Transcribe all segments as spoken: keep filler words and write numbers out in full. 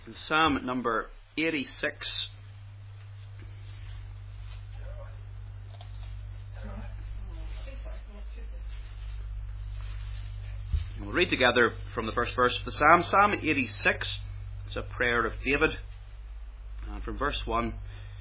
Psalm number eighty-six. We'll read together from the first verse of the Psalm. Psalm eighty-six. It's a prayer of David. And from verse one.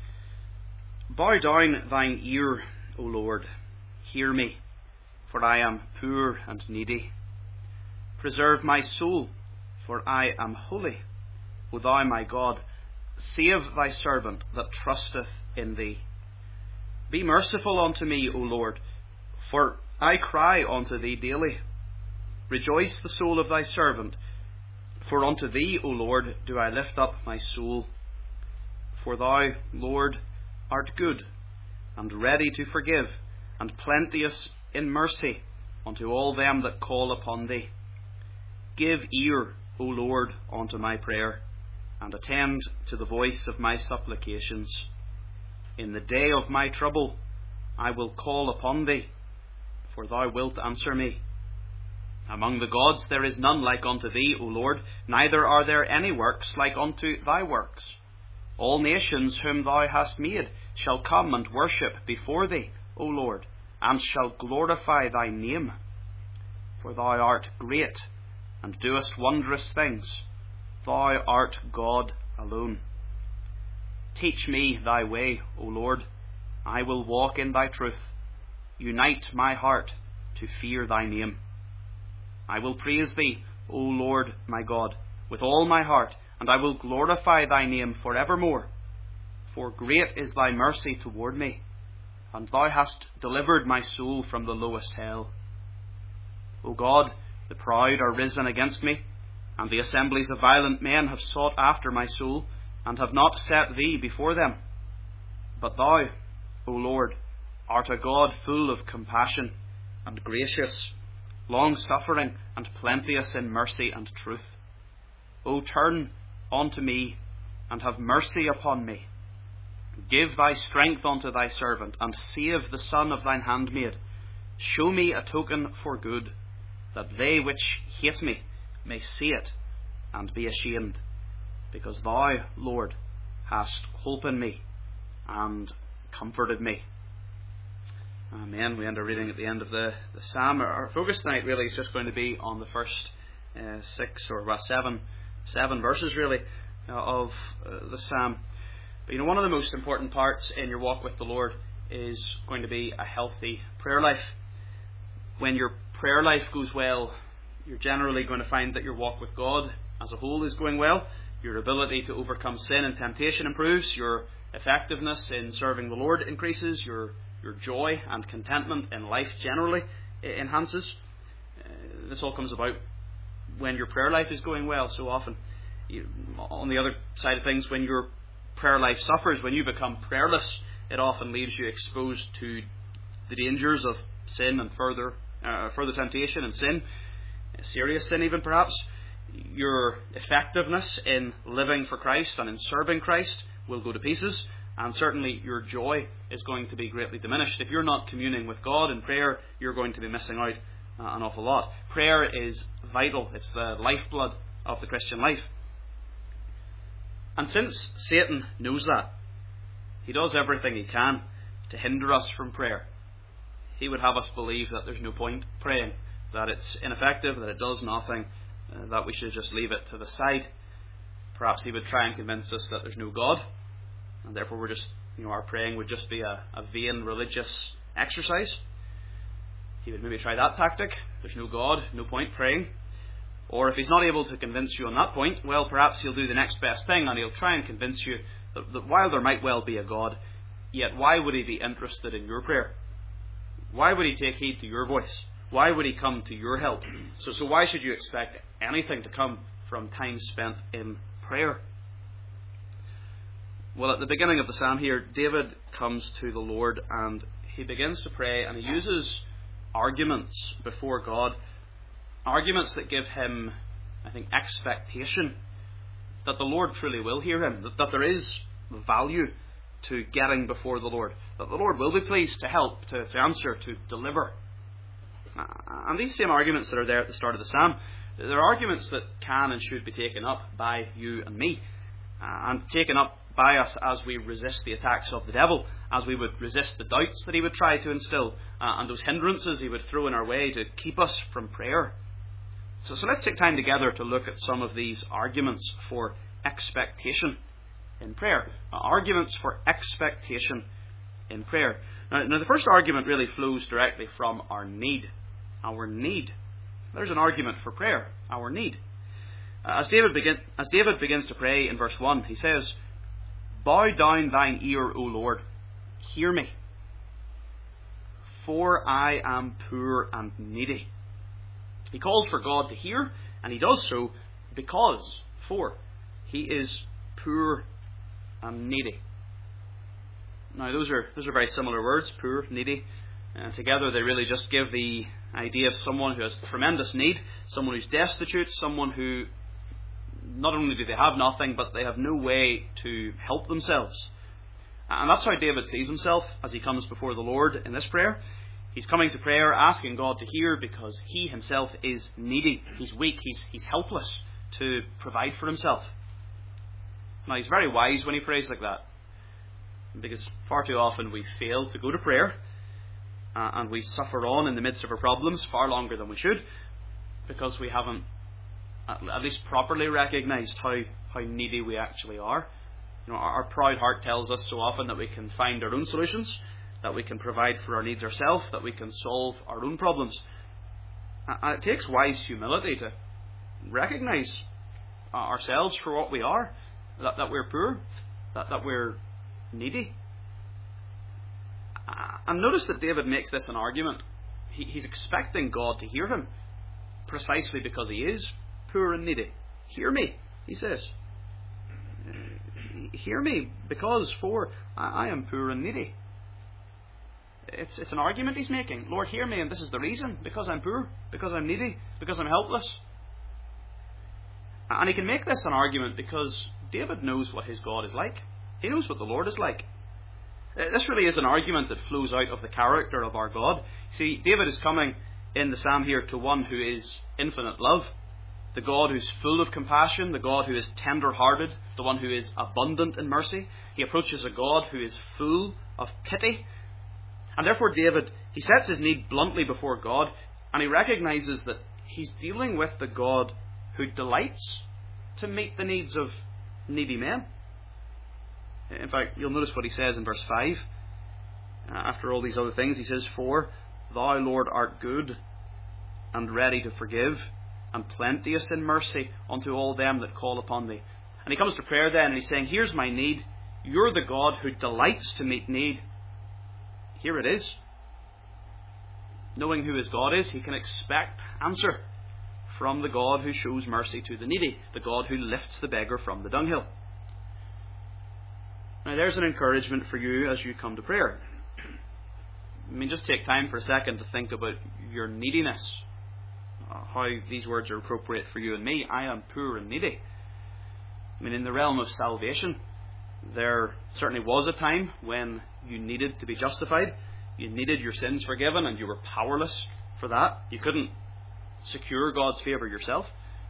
Bow down thine ear, O Lord, hear me, for I am poor and needy. Preserve my soul, for I am holy. O thou my God, save thy servant that trusteth in thee. Be merciful unto me, O Lord, for I cry unto thee daily. Rejoice the soul of thy servant, for unto thee, O Lord, do I lift up my soul. For thou, Lord, art good, and ready to forgive, and plenteous in mercy unto all them that call upon thee. Give ear, O Lord, unto my prayer, and attend to the voice of my supplications. In the day of my trouble I will call upon thee, for thou wilt answer me. Among the gods there is none like unto thee, O Lord, neither are there any works like unto thy works. All nations whom thou hast made shall come and worship before thee, O Lord, and shall glorify thy name. For thou art great, and doest wondrous things. Thou art God alone. Teach me thy way, O Lord. I will walk in thy truth. Unite my heart to fear thy name. I will praise thee, O Lord my God, with all my heart, and I will glorify thy name for evermore. For great is thy mercy toward me, and thou hast delivered my soul from the lowest hell. O God, the proud are risen against me, and the assemblies of violent men have sought after my soul, and have not set thee before them. But thou, O Lord, art a God full of compassion, and gracious, long-suffering, and plenteous in mercy and truth. O turn unto me, and have mercy upon me. Give thy strength unto thy servant, and save the son of thine handmaid. Show me a token for good, that they which hate me may see it, and be ashamed. Because thou, Lord, hast holpen me, and comforted me. Amen. We end our reading at the end of the, the Psalm. Our focus tonight really is just going to be on the first uh, six, or well, seven, seven verses really, uh, of uh, the Psalm. But you know, one of the most important parts in your walk with the Lord is going to be a healthy prayer life. When your prayer life goes well, you're generally going to find that your walk with God as a whole is going well. Your ability to overcome sin and temptation improves. Your effectiveness in serving the Lord increases. Your your joy and contentment in life generally enhances. Uh, this all comes about when your prayer life is going well. So often, you, on the other side of things, when your prayer life suffers, when you become prayerless, it often leaves you exposed to the dangers of sin and further uh, further temptation and sin, serious sin even perhaps. Your effectiveness in living for Christ and in serving Christ will go to pieces, and certainly your joy is going to be greatly diminished. If you're not communing with God in prayer, you're going to be missing out uh, an awful lot. Prayer is vital. It's the lifeblood of the Christian life. And since Satan knows that, he does everything he can to hinder us from prayer. He would have us believe that there's no point praying, that it's ineffective, that it does nothing, uh, that we should just leave it to the side. Perhaps he would try and convince us that there's no God, and therefore we're just, you know, our praying would just be a, a vain religious exercise. He would maybe try that tactic. There's no God, no point praying. Or if he's not able to convince you on that point, well, perhaps he'll do the next best thing, and he'll try and convince you that, that while there might well be a God, yet why would he be interested in your prayer? Why would he take heed to your voice? Why would he come to your help? So, so why should you expect anything to come from time spent in prayer? Well, at the beginning of the Psalm here, David comes to the Lord and he begins to pray, and he uses arguments before God. Arguments that give him, I think, expectation that the Lord truly will hear him, that, that there is value to getting before the Lord, that the Lord will be pleased to help, to, to answer, to deliver. And these same arguments that are there at the start of the Psalm, they're arguments that can and should be taken up by you and me. and taken up by us as we resist the attacks of the devil, as we would resist the doubts that he would try to instill, uh, and those hindrances he would throw in our way to keep us from prayer. So, so let's take time together to look at some of these arguments for expectation in prayer. Uh, arguments for expectation in prayer. Now, now, the first argument really flows directly from our need. Our need. There's an argument for prayer. Our need. Uh, as David begin, as David begins to pray in verse one, he says, "Bow down thine ear, O Lord, hear me, for I am poor and needy." He calls for God to hear, and he does so because, for, he is poor and needy. Now, those are those are very similar words, poor, needy. And together they really just give the idea of someone who has tremendous need, someone who's destitute, someone who not only do they have nothing, but they have no way to help themselves. And that's how David sees himself as he comes before the Lord in this prayer. He's coming to prayer asking God to hear because he himself is needy. He's weak. He's, he's helpless to provide for himself. Now, he's very wise when he prays like that, because far too often we fail to go to prayer, uh, and we suffer on in the midst of our problems far longer than we should, because we haven't at least properly recognised how, how needy we actually are. You know, our, our proud heart tells us so often that we can find our own solutions, that we can provide for our needs ourselves, that we can solve our own problems. And it takes wise humility to recognise ourselves for what we are, that, that we're poor, that, that we're needy. And notice that David makes this an argument. He, he's expecting God to hear him, precisely because he is poor and needy. Hear me, he says. Hear me, because for I, I am poor and needy. It's, it's an argument he's making. Lord, hear me, and this is the reason. Because I'm poor, because I'm needy, because I'm helpless. And he can make this an argument because David knows what his God is like. He knows what the Lord is like. This really is an argument that flows out of the character of our God. See, David is coming in the psalm here to one who is infinite love, the God who's full of compassion, the God who is tender-hearted, the one who is abundant in mercy. He approaches a God who is full of pity. And therefore David, he sets his need bluntly before God, and he recognises that he's dealing with the God who delights to meet the needs of needy men. In fact, you'll notice what he says in verse five. After all these other things, he says, "For thou, Lord, art good, and ready to forgive, and plenteous in mercy unto all them that call upon thee." And he comes to prayer then, and he's saying, here's my need. You're the God who delights to meet need. Here it is. Knowing who his God is, he can expect answer from the God who shows mercy to the needy, the God who lifts the beggar from the dunghill. Now, there's an encouragement for you as you come to prayer. I mean, just take time for a second to think about your neediness, uh, how these words are appropriate for you and me. I am poor and needy. I mean, in the realm of salvation, there certainly was a time when you needed to be justified. You needed your sins forgiven, and you were powerless for that. You couldn't secure God's favour yourself.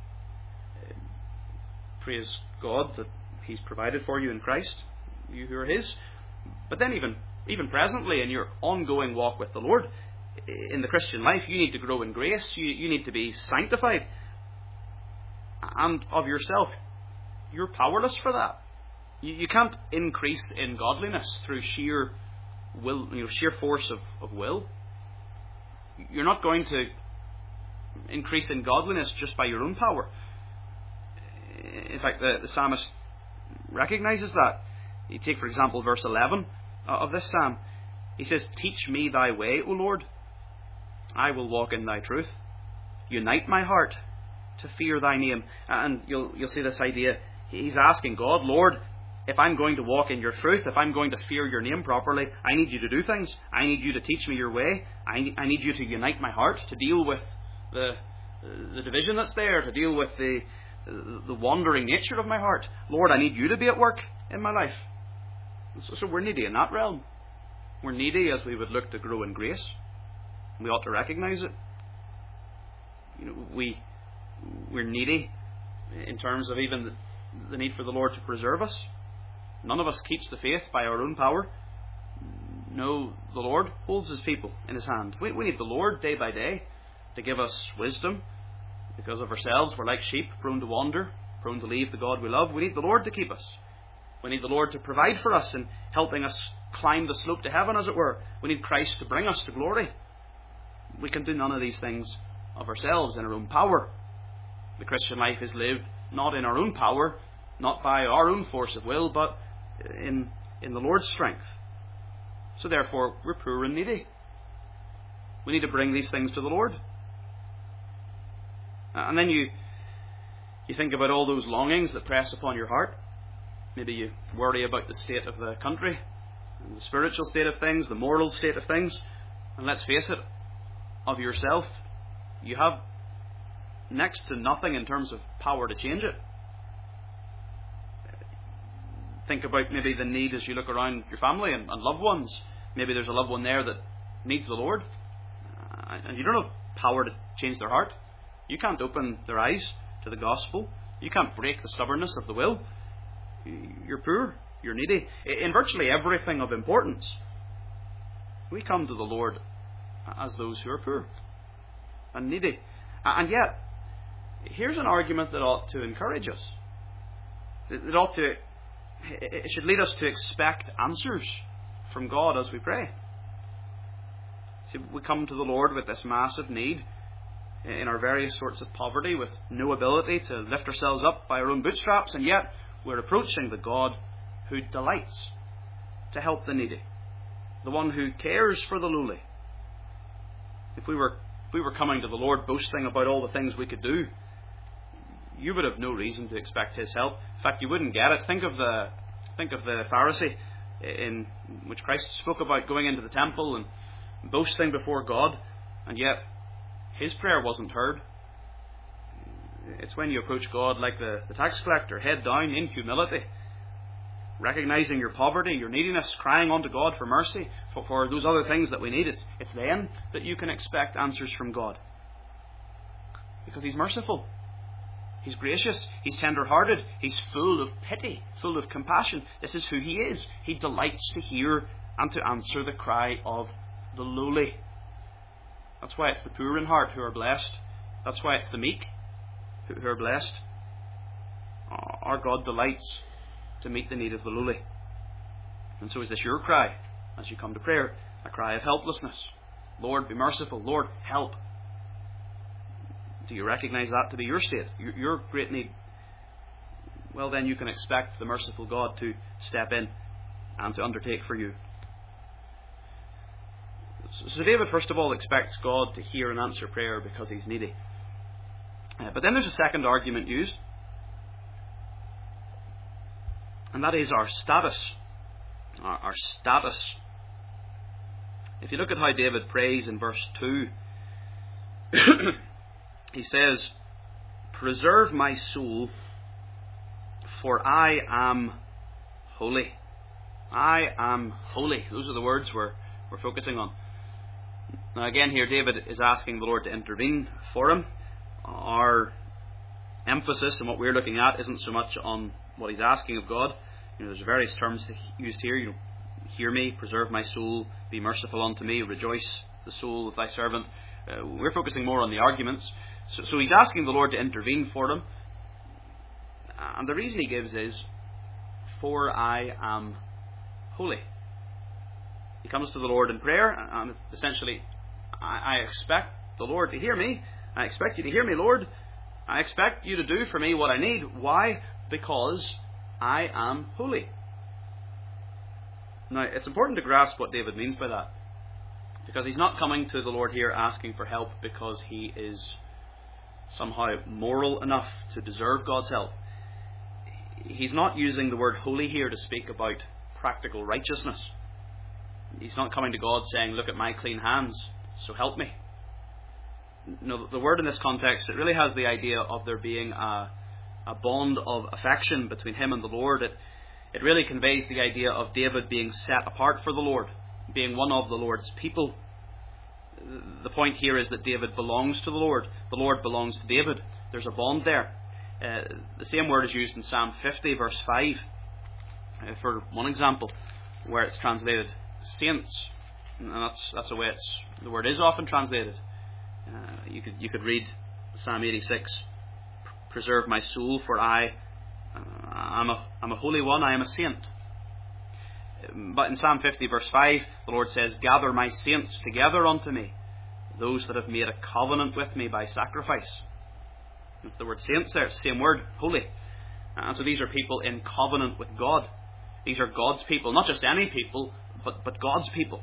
Praise God that he's provided for you in Christ, you who are his. But then even even presently in your ongoing walk with the Lord, in the Christian life, you need to grow in grace. You, you need to be sanctified. And of yourself, you're powerless for that. You, you can't increase in godliness through sheer will, you know, sheer force of, of will. You're not going to increase in godliness just by your own power. In fact, the, the psalmist recognises that. You take, for example, verse eleven of this psalm. He says, "Teach me thy way, O Lord. I will walk in thy truth. Unite my heart to fear thy name." And you'll you'll see this idea. He's asking God, Lord, if I'm going to walk in your truth, if I'm going to fear your name properly, I need you to do things. I need you to teach me your way. I, I need you to unite my heart, to deal with the the division that's there, to deal with the the wandering nature of my heart. Lord, I need you to be at work in my life. So, so we're needy in that realm. We're needy as we would look to grow in grace. We ought to recognise it. You know, we we're needy in terms of even the need for the Lord to preserve us. None of us keeps the faith by our own power. No, the Lord holds his people in his hand. We, we need the Lord day by day to give us wisdom. Because of ourselves, we're like sheep, prone to wander, prone to leave the God we love. We need the Lord to keep us. We need the Lord to provide for us in helping us climb the slope to heaven, as it were. We need Christ to bring us to glory. We can do none of these things of ourselves in our own power. The Christian life is lived not in our own power, not by our own force of will, but in, in the Lord's strength. So therefore, we're poor and needy. We need to bring these things to the Lord. And then you you think about all those longings that press upon your heart. Maybe you worry about the state of the country, and the spiritual state of things, the moral state of things. And let's face it, of yourself, you have next to nothing in terms of power to change it. Think about maybe the need as you look around your family and, and loved ones. Maybe there's a loved one there that needs the Lord, uh, and you don't have power to change their heart. You can't open their eyes to the gospel. You can't break the stubbornness of the will. You're poor. You're needy. In virtually everything of importance, we come to the Lord as those who are poor and needy. And yet, here's an argument that ought to encourage us. It ought to, it should lead us to expect answers from God as we pray. See, we come to the Lord with this massive need in our various sorts of poverty, with no ability to lift ourselves up by our own bootstraps, and yet we're approaching the God who delights to help the needy, the one who cares for the lowly. If we were if we were coming to the Lord boasting about all the things we could do, you would have no reason to expect his help. In fact, you wouldn't get it. Think of the think of the Pharisee in which Christ spoke about going into the temple and boasting before God, and yet his prayer wasn't heard. It's when you approach God like the, the tax collector, head down in humility, recognizing your poverty, your neediness, crying unto God for mercy, for, for those other things that we need. It's, it's then that you can expect answers from God. Because he's merciful. He's gracious. He's tender-hearted. He's full of pity, full of compassion. This is who he is. He delights to hear and to answer the cry of the lowly. That's why it's the poor in heart who are blessed. That's why it's the meek who are blessed. Our God delights to meet the need of the lowly. And so is this your cry as you come to prayer? A cry of helplessness. Lord, be merciful. Lord, help. Do you recognize that to be your state, your, your great need? Well, then you can expect the merciful God to step in and to undertake for you. So David, first of all, expects God to hear and answer prayer because he's needy. Uh, but then there's a second argument used, and that is our status. Our, our status. If you look at how David prays in verse two, he says, "Preserve my soul, for I am holy." I am holy. Those are the words we're, we're focusing on. Now again here, David is asking the Lord to intervene for him. Our emphasis and what we're looking at isn't so much on what he's asking of God. You know, there's various terms used here. You know, hear me, preserve my soul, be merciful unto me, rejoice the soul of thy servant. Uh, we're focusing more on the arguments. So, so he's asking the Lord to intervene for him. And the reason he gives is, for I am holy. He comes to the Lord in prayer, and essentially, I, I expect the Lord to hear me. I expect you to hear me, Lord. I expect you to do for me what I need. Why? Because I am holy. Now, it's important to grasp what David means by that. Because he's not coming to the Lord here asking for help because he is somehow moral enough to deserve God's help. He's not using the word holy here to speak about practical righteousness. He's not coming to God saying, look at my clean hands, so help me. No, the word in this context, it really has the idea of there being a, a bond of affection between him and the Lord. It, it really conveys the idea of David being set apart for the Lord, being one of the Lord's people. The point here is that David belongs to the Lord. The Lord belongs to David. There's a bond there. Uh, the same word is used in Psalm fifty, verse five, uh, for one example, where it's translated saints, and that's that's the way it's the word is often translated. Uh, you could you could read Psalm eighty-six, "Preserve my soul, for I uh, am a am a holy one, I am a saint." But in Psalm fifty, verse five, the Lord says, "Gather my saints together unto me, those that have made a covenant with me by sacrifice." It's the word saints there, same word, holy. And so these are people in covenant with God. These are God's people, not just any people, but, but God's people.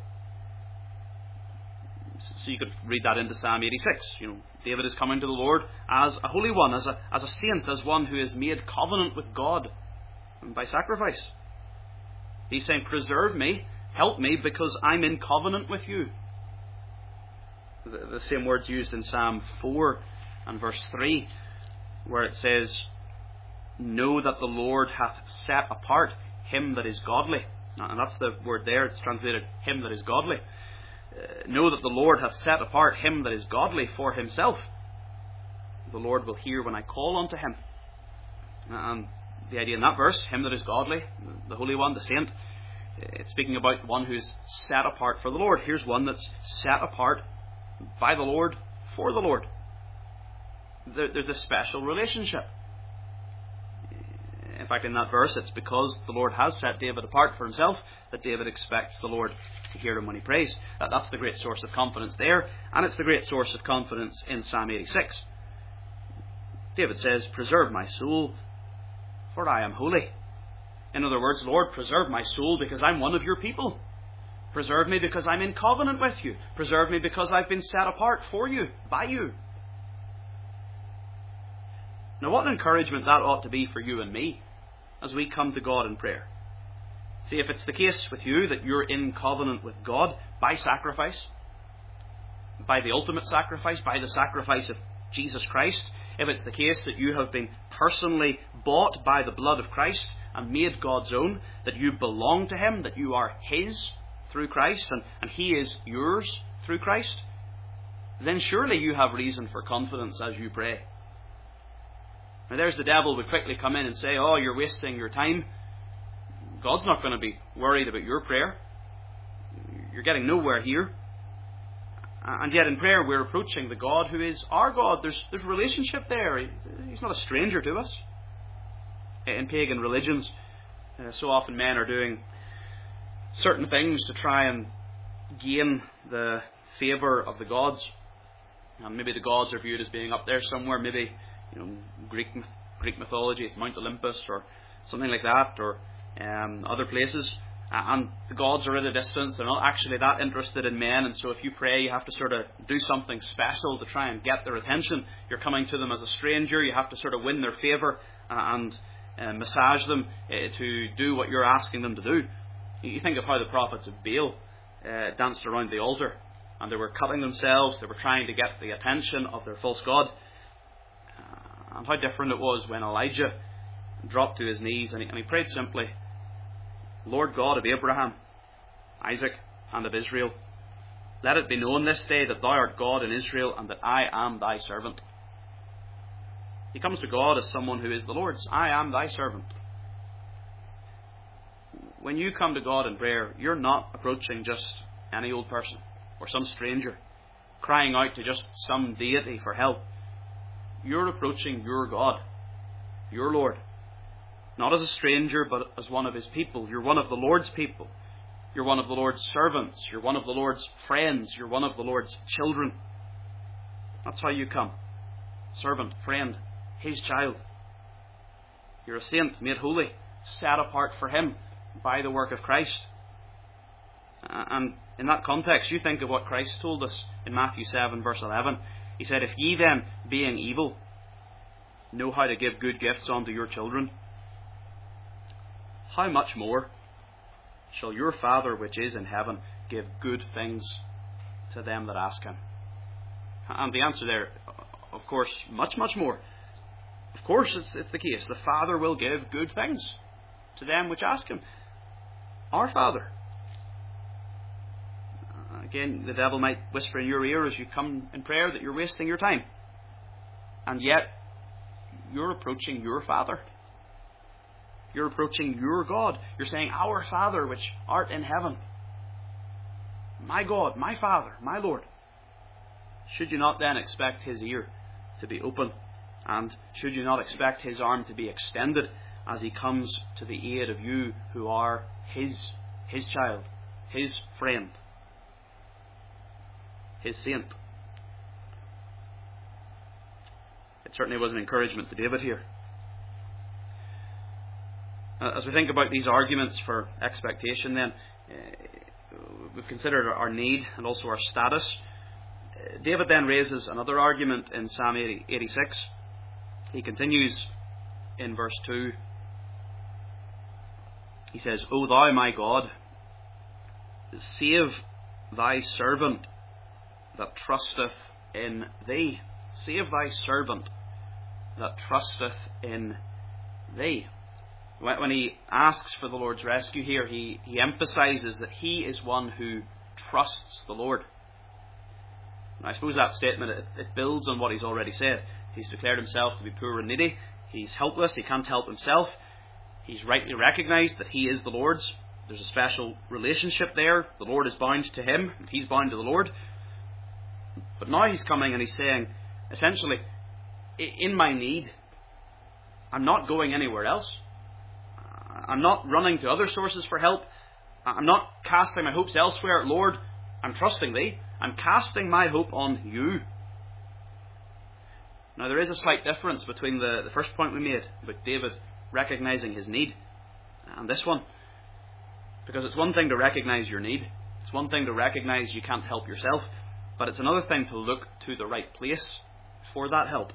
So you could read that into Psalm eighty-six. You know, David is coming to the Lord as a holy one, as a, as a saint, as one who has made covenant with God by sacrifice. He's saying, preserve me, help me, because I'm in covenant with you. The, the same words used in Psalm four and verse three, where it says, "Know that the Lord hath set apart him that is godly." And that's the word there, it's translated, him that is godly. Uh, know that the Lord hath set apart him that is godly for himself. The Lord will hear when I call unto him. And the idea in that verse, him that is godly, the Holy One, the Saint, it's speaking about one who's set apart for the Lord. Here's one that's set apart by the Lord for the Lord. There, there's a special relationship. In fact, in that verse, it's because the Lord has set David apart for himself that David expects the Lord to hear him when he prays. That, that's the great source of confidence there, and it's the great source of confidence in Psalm eighty-six. David says, "Preserve my soul, for I am holy." In other words, Lord, preserve my soul because I'm one of your people. Preserve me because I'm in covenant with you. Preserve me because I've been set apart for you, by you. Now, what an encouragement that ought to be for you and me as we come to God in prayer. See, if it's the case with you that you're in covenant with God by sacrifice, by the ultimate sacrifice, by the sacrifice of Jesus Christ, if it's the case that you have been personally bought by the blood of Christ and made God's own, that you belong to Him, that you are His through Christ, and, and He is yours through Christ, then surely you have reason for confidence as you pray. Now there's the devil would quickly come in and say, "Oh, you're wasting your time." God's not going to be worried about your prayer. You're getting nowhere here. And yet in prayer we're approaching the God who is our God. There's, there's relationship there. He's not a stranger to us. In pagan religions, uh, so often men are doing certain things to try and gain the favour of the gods. And maybe the gods are viewed as being up there somewhere. Maybe, you know, Greek Greek mythology, it's Mount Olympus or something like that, or um, other places. And the gods are at a distance. They're not actually that interested in men. And so if you pray, you have to sort of do something special to try and get their attention. You're coming to them as a stranger. You have to sort of win their favour and uh, massage them uh, to do what you're asking them to do. You think of how the prophets of Baal uh, danced around the altar. And they were cutting themselves. They were trying to get the attention of their false god. Uh, and how different it was when Elijah dropped to his knees and he, and he prayed simply, "Lord God of Abraham, Isaac, and of Israel, let it be known this day that thou art God in Israel, and that I am thy servant." He comes to God as someone who is the Lord's. "I am thy servant." When you come to God in prayer, you're not approaching just any old person or some stranger, crying out to just some deity for help. You're approaching your God, your Lord. Not as a stranger, but as one of His people. You're one of the Lord's people. You're one of the Lord's servants. You're one of the Lord's friends. You're one of the Lord's children. That's how you come. Servant, friend, His child. You're a saint, made holy, set apart for Him by the work of Christ. And in that context, you think of what Christ told us in Matthew seven, verse eleven. He said, "If ye then, being evil, know how to give good gifts unto your children, how much more shall your Father which is in heaven give good things to them that ask Him?" And the answer there, of course, much, much more. Of course, it's, it's the case. The Father will give good things to them which ask Him. Our Father. Again, the devil might whisper in your ear as you come in prayer that you're wasting your time. And yet, you're approaching your Father. You're approaching your God. You're saying, Our Father which art in heaven. My God, my Father, my Lord. Should you not then expect His ear to be open? And should you not expect His arm to be extended as He comes to the aid of you who are His, His child, His friend, His saint? It certainly was an encouragement to David here. As we think about these arguments for expectation then, uh, we've considered our need and also our status. Uh, David then raises another argument in Psalm eighty-six. He continues in verse two. He says, O thou my God, save thy servant that trusteth in thee. Save thy servant that trusteth in thee. When he asks for the Lord's rescue here, he, he emphasizes that he is one who trusts the Lord. And I suppose that statement, it, it builds on what he's already said. He's declared himself to be poor and needy. He's helpless. He can't help himself. He's rightly recognized that he is the Lord's. There's a special relationship there. The Lord is bound to him, and he's bound to the Lord. But now he's coming and he's saying, essentially, in my need, I'm not going anywhere else. I'm not running to other sources for help. I'm not casting my hopes elsewhere. Lord, I'm trusting thee. I'm casting my hope on you. Now there is a slight difference between the, the first point we made about David recognizing his need and this one. Because it's one thing to recognize your need. It's one thing to recognize you can't help yourself. But it's another thing to look to the right place for that help.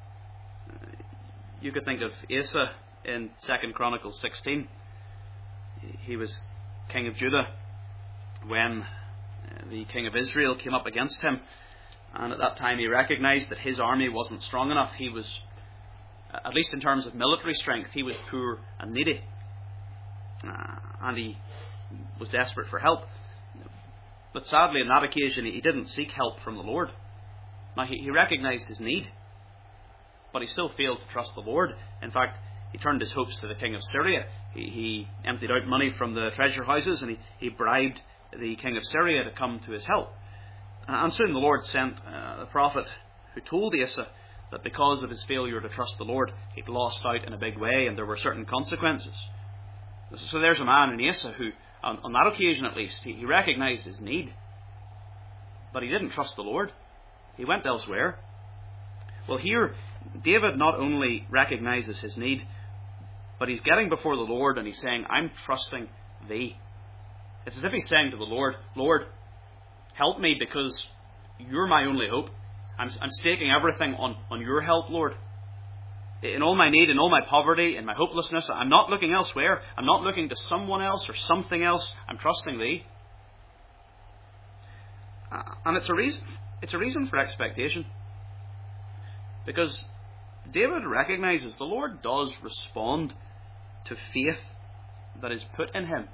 You could think of Asa in Second Chronicles sixteen. He was king of Judah when the king of Israel came up against him, and at that time he recognized that his army wasn't strong enough. He was, at least in terms of military strength, he was poor and needy, uh, and he was desperate for help. But sadly on that occasion he didn't seek help from the Lord. Now he, he recognized his need, but he still failed to trust the Lord. In fact, he turned his hopes to the king of Syria. He, he emptied out money from the treasure houses, and he, he bribed the king of Syria to come to his help. And soon the Lord sent uh, a prophet who told Asa that because of his failure to trust the Lord, he'd lost out in a big way, and there were certain consequences. So there's a man in Asa who, on, on that occasion at least, he, he recognized his need, but he didn't trust the Lord. He went elsewhere. Well, here, David not only recognizes his need, but he's getting before the Lord and he's saying, I'm trusting thee. It's as if he's saying to the Lord, Lord, help me because you're my only hope. I'm, I'm staking everything on, on your help, Lord. In all my need, in all my poverty, in my hopelessness, I'm not looking elsewhere. I'm not looking to someone else or something else. I'm trusting thee. Uh, and it's a reason, it's a reason for expectation. Because David recognizes the Lord does respond to faith that is put in him.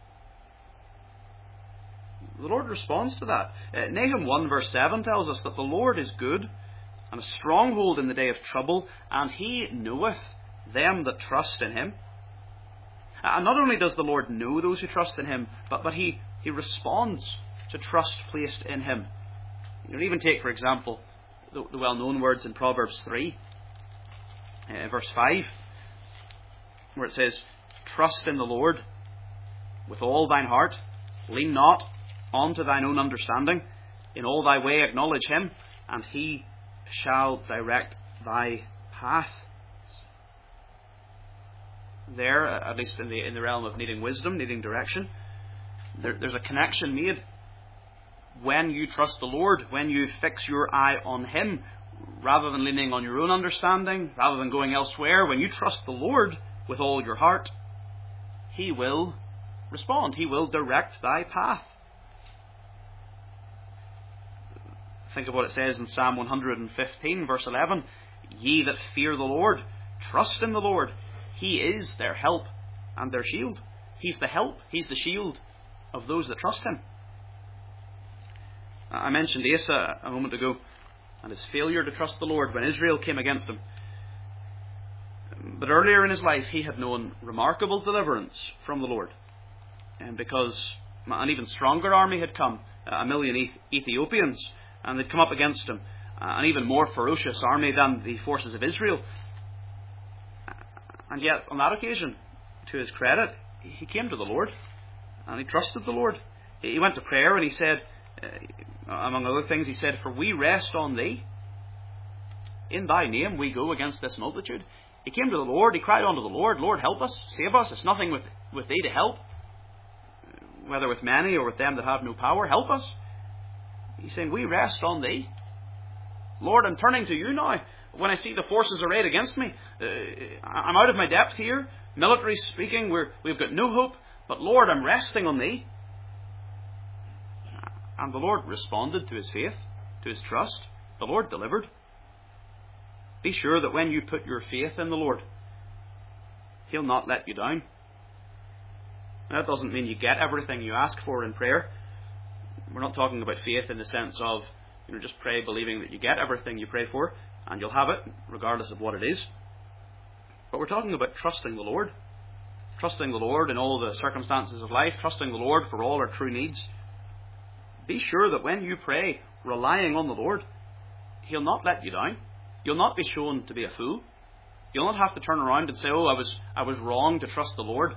The Lord responds to that. Uh, Nahum one verse seven tells us that the Lord is good and a stronghold in the day of trouble, and he knoweth them that trust in him. And not only does the Lord know those who trust in him, but, but he, he responds to trust placed in him. You know, even take, for example, the, the well-known words in Proverbs three, uh, verse five, where it says, Trust in the Lord with all thine heart, lean not unto thine own understanding, in all thy way acknowledge him, and he shall direct thy path. There, at least in the in the realm of needing wisdom, needing direction, there, there's a connection made. When you trust the Lord, when you fix your eye on him, rather than leaning on your own understanding, rather than going elsewhere, when you trust the Lord with all your heart, he will respond. He will direct thy path. Think of what it says in Psalm one hundred fifteen, verse eleven. Ye that fear the Lord, trust in the Lord. He is their help and their shield. He's the help, he's the shield of those that trust him. I mentioned Asa a moment ago and his failure to trust the Lord when Israel came against him. But earlier in his life, he had known remarkable deliverance from the Lord. And because an even stronger army had come, a million Ethiopians, and they'd come up against him, an even more ferocious army than the forces of Israel. And yet, on that occasion, to his credit, he came to the Lord, and he trusted the Lord. He went to prayer, and he said, uh, among other things, he said, "For we rest on thee. In thy name we go against this multitude." He came to the Lord, he cried unto the Lord, "Lord, help us, save us. It's nothing with, with thee to help, whether with many or with them that have no power. Help us." He's saying, "We rest on thee. Lord, I'm turning to you now. When I see the forces arrayed against me, uh, I'm out of my depth here. Military speaking, we're, we've got no hope. But Lord, I'm resting on thee." And the Lord responded to his faith, to his trust. The Lord delivered. Be sure that when you put your faith in the Lord, He'll not let you down. That doesn't mean you get everything you ask for in prayer. We're not talking about faith in the sense of, you know, just pray believing that you get everything you pray for, and you'll have it, regardless of what it is. But we're talking about trusting the Lord. Trusting the Lord in all the circumstances of life. Trusting the Lord for all our true needs. Be sure that when you pray, relying on the Lord, He'll not let you down. You'll not be shown to be a fool. You'll not have to turn around and say, "Oh, I was I was wrong to trust the Lord."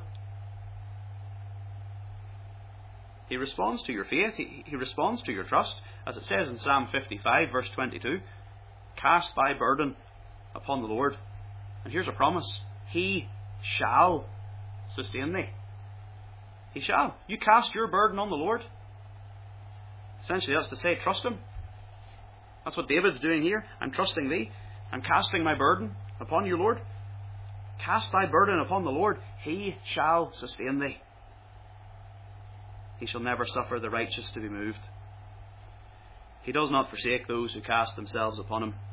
He responds to your faith. He, he responds to your trust. As it says in Psalm fifty-five, verse twenty-two, "Cast thy burden upon the Lord." And here's a promise. He shall sustain thee. He shall. You cast your burden on the Lord. Essentially, that's to say, trust Him. That's what David's doing here. "I'm trusting thee. I'm casting my burden upon you, Lord." Cast thy burden upon the Lord. He shall sustain thee. He shall never suffer the righteous to be moved. He does not forsake those who cast themselves upon Him.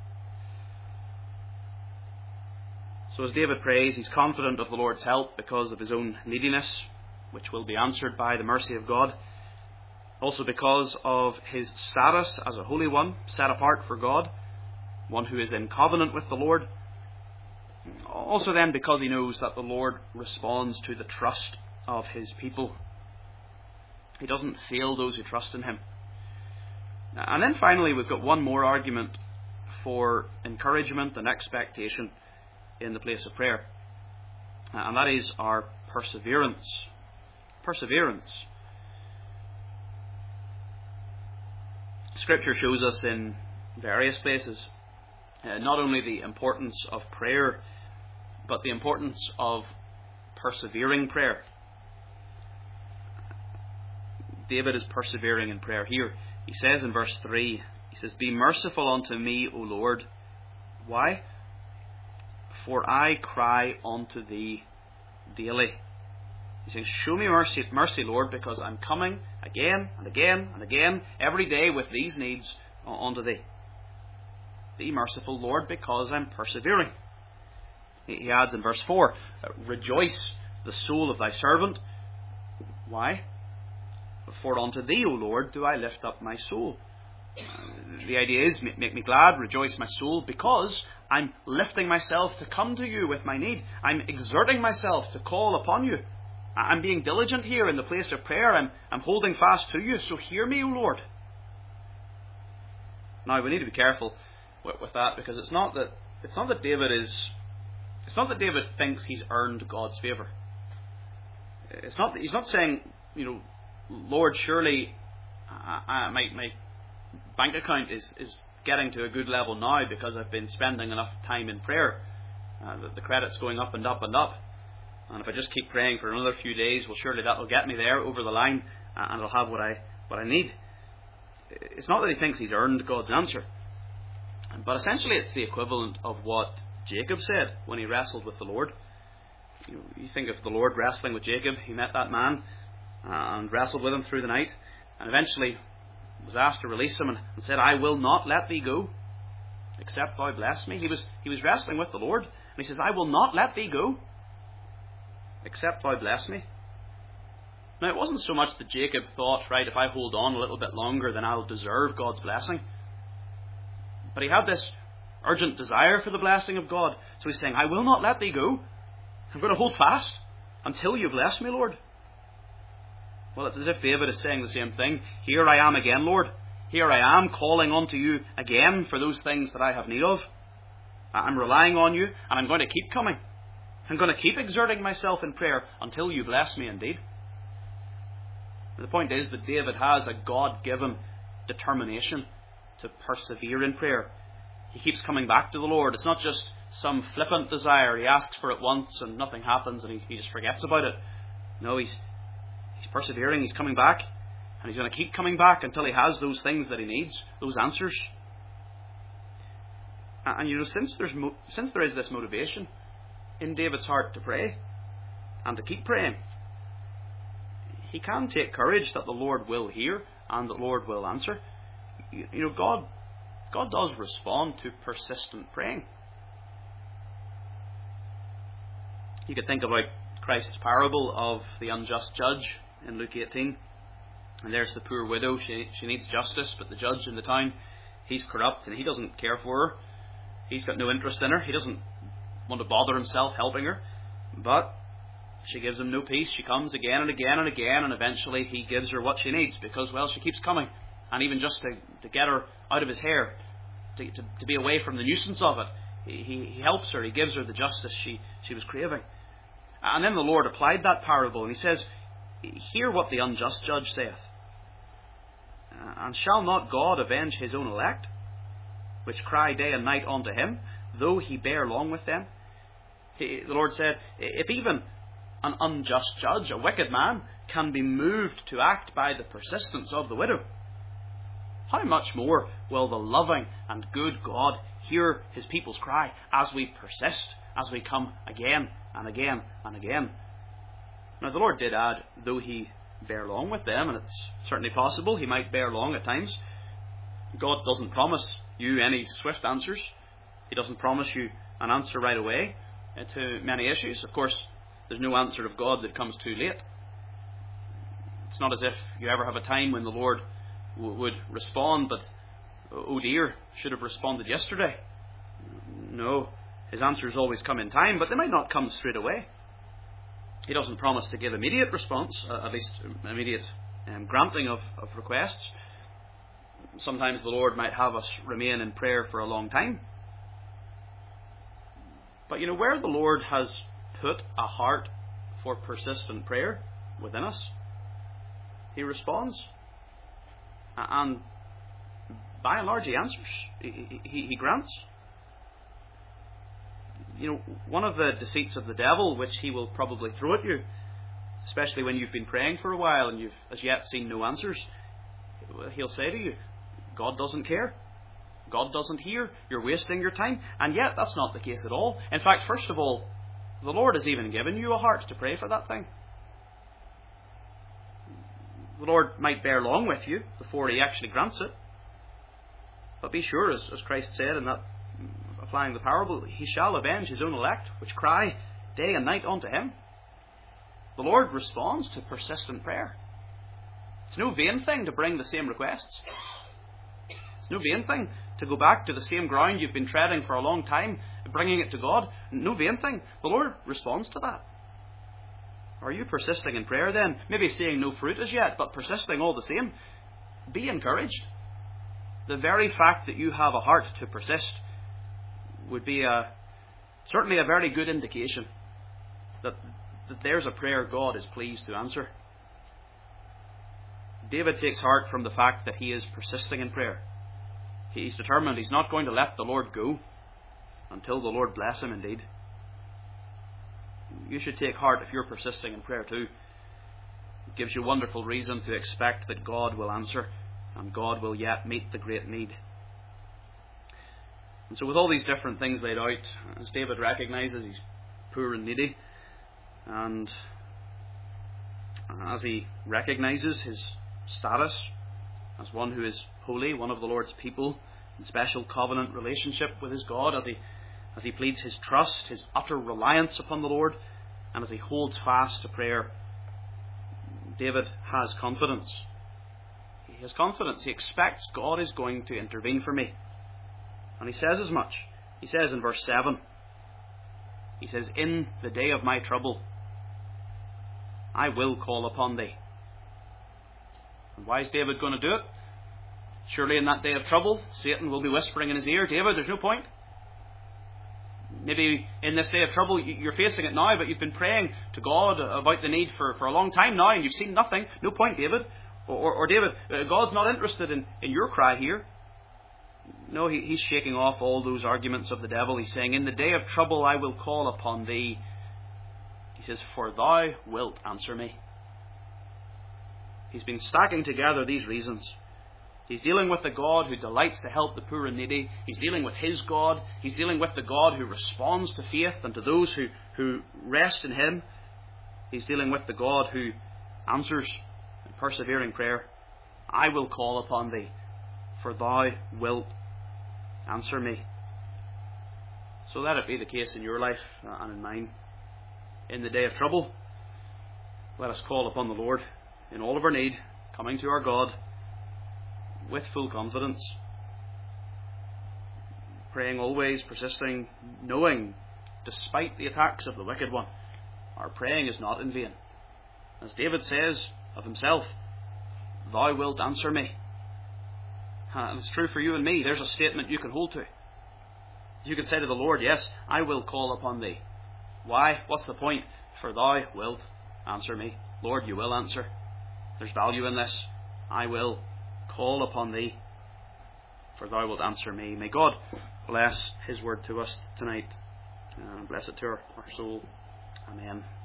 So as David prays, he's confident of the Lord's help because of his own neediness, which will be answered by the mercy of God. Also because of his status as a holy one, set apart for God, one who is in covenant with the Lord. Also then because he knows that the Lord responds to the trust of His people. He doesn't fail those who trust in Him. And then finally we've got one more argument for encouragement and expectation in the place of prayer. And that is our perseverance. Perseverance. Scripture shows us in various places uh, not only the importance of prayer, but the importance of persevering prayer. David is persevering in prayer here. He says in verse three, he says, "Be merciful unto me, O Lord." Why? "For I cry unto thee daily." He's saying, "Show me mercy, mercy, Lord, because I'm coming again and again and again every day with these needs unto thee. Be merciful, Lord, because I'm persevering." He adds in verse four, "Rejoice the soul of thy servant." Why? "For unto thee, O Lord, do I lift up my soul." The idea is, make me glad, rejoice my soul, because I'm lifting myself to come to you with my need. I'm exerting myself to call upon you. I'm being diligent here in the place of prayer. I'm, I'm holding fast to you, so hear me, O Lord. Now, we need to be careful with, with that, because it's not that it's not that David is it's not that David thinks he's earned God's favour. It's not that he's not saying, you know, "Lord, surely I, I, my my bank account is, is getting to a good level now because I've been spending enough time in prayer. Uh, the, the credit's going up and up and up. And if I just keep praying for another few days, well, surely that will get me there over the line, uh, and I'll have what I what I need." It's not that he thinks he's earned God's answer, but essentially it's the equivalent of what Jacob said when he wrestled with the Lord. You know, you think of the Lord wrestling with Jacob. He met that man and wrestled with him through the night, and eventually was asked to release him, and, and said, "I will not let thee go, except thou bless me." He was he was wrestling with the Lord, and he says, "I will not let thee go, except thou bless me." Now, it wasn't so much that Jacob thought, right, if I hold on a little bit longer, then I'll deserve God's blessing. But he had this urgent desire for the blessing of God. So he's saying, I will not let thee go. I'm going to hold fast until you bless me, Lord. Well, it's as if David is saying the same thing. Here I am again, Lord. Here I am calling unto you again for those things that I have need of. I'm relying on you, and I'm going to keep coming. I'm going to keep exerting myself in prayer until you bless me indeed. And the point is that David has a God-given determination to persevere in prayer. He keeps coming back to the Lord. It's not just some flippant desire. He asks for it once and nothing happens and he, he just forgets about it. No, he's he's persevering. He's coming back. And he's going to keep coming back until he has those things that he needs, those answers. And, and you know, since there's mo- since there is this motivation in David's heart to pray and to keep praying, he can take courage that the Lord will hear and the Lord will answer. You, you know, God, God does respond to persistent praying. You could think about Christ's parable of the unjust judge in Luke eighteen. And there's the poor widow. She, she needs justice, but the judge in the town, he's corrupt and he doesn't care for her. He's got no interest in her. He doesn't want to bother himself helping her. But she gives him no peace. She comes again and again and again, and eventually he gives her what she needs because, well, she keeps coming. And even just to, to get her out of his hair, to, to, to be away from the nuisance of it, he, he helps her. He gives her the justice she, she was craving. And then the Lord applied that parable, and he says, hear what the unjust judge saith. And shall not God avenge his own elect, which cry day and night unto him, though he bear long with them? He, the Lord said, if even an unjust judge, a wicked man, can be moved to act by the persistence of the widow, how much more will the loving and good God hear his people's cry as we persist, as we come again and again and again? Now the Lord did add, though he bear long with them, and it's certainly possible he might bear long at times. God doesn't promise you any swift answers. He doesn't promise you an answer right away to many issues. Of course, there's no answer of God that comes too late. It's not as if you ever have a time when the Lord w- would respond, but oh dear, should have responded yesterday. No, his answers always come in time, but they might not come straight away. He doesn't promise to give immediate response, uh, at least immediate um, granting of, of requests. Sometimes the Lord might have us remain in prayer for a long time. But you know, where the Lord has put a heart for persistent prayer within us, he responds. And by and large he answers. He, he, he grants. You know, one of the deceits of the devil, which he will probably throw at you, especially when you've been praying for a while and you've as yet seen no answers, he'll say to you, God doesn't care. God doesn't hear. You're wasting your time. And yet that's not the case at all. In fact, first of all, the Lord has even given you a heart to pray for that thing. The Lord might bear long with you before he actually grants it. But be sure, as, as Christ said in that, applying the parable, he shall avenge his own elect, which cry day and night unto him. The Lord responds to persistent prayer. It's no vain thing to bring the same requests. It's no vain thing to go back to the same ground you've been treading for a long time, bringing it to God. No vain thing. The Lord responds to that. Are you persisting in prayer then? Maybe seeing no fruit as yet, but persisting all the same. Be encouraged. The very fact that you have a heart to persist would be a, certainly a very good indication that, that there's a prayer God is pleased to answer. David takes heart from the fact that he is persisting in prayer. He's determined he's not going to let the Lord go until the Lord bless him indeed. You should take heart if you're persisting in prayer too. It gives you wonderful reason to expect that God will answer and God will yet meet the great need. And so with all these different things laid out, as David recognises he's poor and needy, and as he recognises his status as one who is holy, one of the Lord's people, in special covenant relationship with his God, as he as he pleads his trust, his utter reliance upon the Lord, and as he holds fast to prayer, David has confidence. He has confidence. He expects God is going to intervene for me. And he says as much. He says in verse seven, he says, in the day of my trouble, I will call upon thee. And why is David going to do it? Surely in that day of trouble, Satan will be whispering in his ear, David, there's no point. Maybe in this day of trouble, you're facing it now, but you've been praying to God about the need for, for a long time now, and you've seen nothing. No point, David. Or, or, or David, God's not interested in, in your cry here. No, he, he's shaking off all those arguments of the devil. He's saying, in the day of trouble I will call upon thee. He says, for thou wilt answer me. He's been stacking together these reasons. He's dealing with the God who delights to help the poor and needy. He's dealing with his God. He's dealing with the God who responds to faith and to those who, who rest in him. He's dealing with the God who answers in persevering prayer. I will call upon thee, for thou wilt answer me. So let it be the case in your life and in mine. In the day of trouble, let us call upon the Lord in all of our need, coming to our God with full confidence, praying always, persisting, knowing, despite the attacks of the wicked one, our praying is not in vain. As David says of himself, thou wilt answer me. And it's true for you and me. There's a statement you can hold to. You can say to the Lord, yes, I will call upon thee. Why? What's the point? For thou wilt answer me. Lord, you will answer. There's value in this. I will call upon thee, for thou wilt answer me. May God bless his word to us tonight, and bless it to our, our soul. Amen.